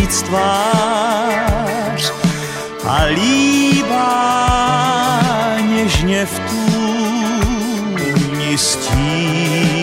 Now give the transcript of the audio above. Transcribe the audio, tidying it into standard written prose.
víc tvář a líbá něžně v tůni stín.